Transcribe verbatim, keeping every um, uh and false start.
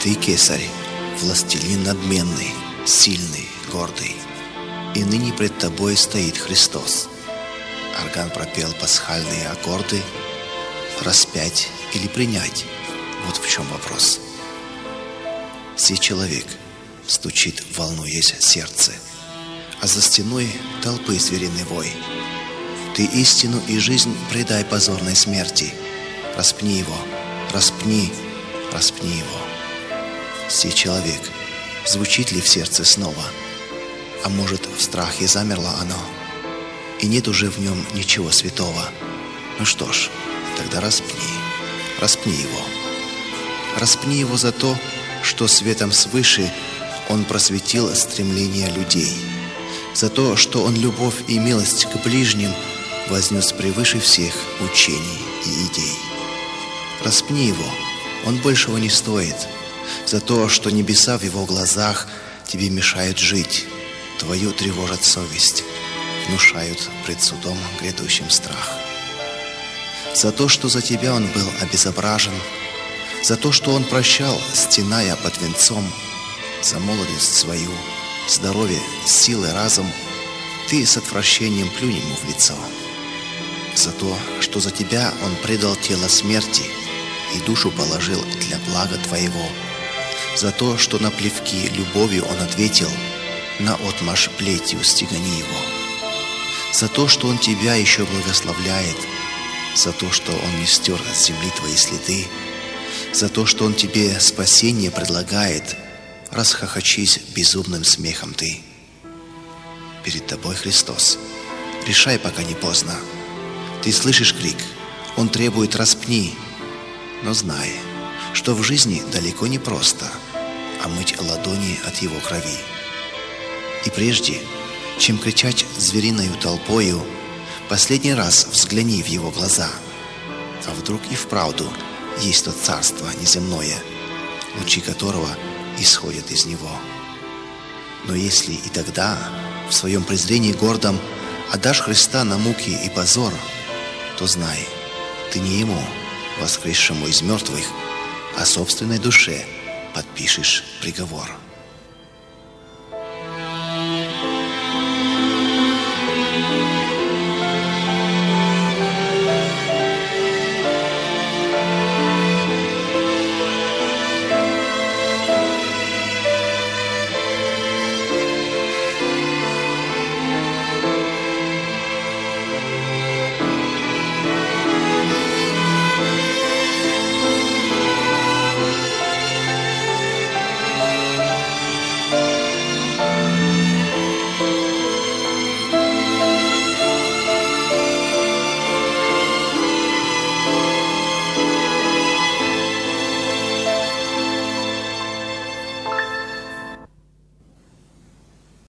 Ты, кесарь, властелин надменный, сильный, гордый. И ныне пред тобой стоит Христос. Орган пропел пасхальные аккорды. Распять или принять? Вот в чем вопрос. Сей человек стучит, волнуясь сердце, а за стеной толпы звериный вой. Ты истину и жизнь предай позорной смерти. Распни его, распни, распни его. Сей человек, звучит ли в сердце снова? А может, в страхе замерло оно, и нет уже в нем ничего святого? Ну что ж, тогда распни, распни его. Распни его за то, что светом свыше он просветил стремления людей, за то, что он любовь и милость к ближним вознес превыше всех учений и идей. Распни его, он большего не стоит, за то, что небеса в его глазах тебе мешают жить, твою тревожат совесть, внушают пред судом грядущим страх. За то, что за тебя он был обезображен, за то, что он прощал, стеная под венцом, за молодость свою, здоровье, силы, разум, ты с отвращением плюнь ему в лицо. За то, что за тебя он предал тело смерти и душу положил для блага твоего. За то, что на плевки любовью он ответил, наотмашь плетью стегани его. За то, что он тебя еще благословляет, за то, что он не стер с земли твои следы, за то, что он тебе спасение предлагает, расхохочись безумным смехом ты. Перед тобой Христос. Решай, пока не поздно. Ты слышишь крик, он требует распни, но знай, что в жизни далеко не просто омыть ладони от его крови. И прежде, чем кричать звериною толпою, последний раз взгляни в его глаза. А вдруг и вправду есть то царство неземное, лучи которого исходят из него. Но если и тогда в своем презрении гордом отдашь Христа на муки и позор, то знай, ты не ему, воскресшему из мертвых, а собственной душе подпишешь приговор.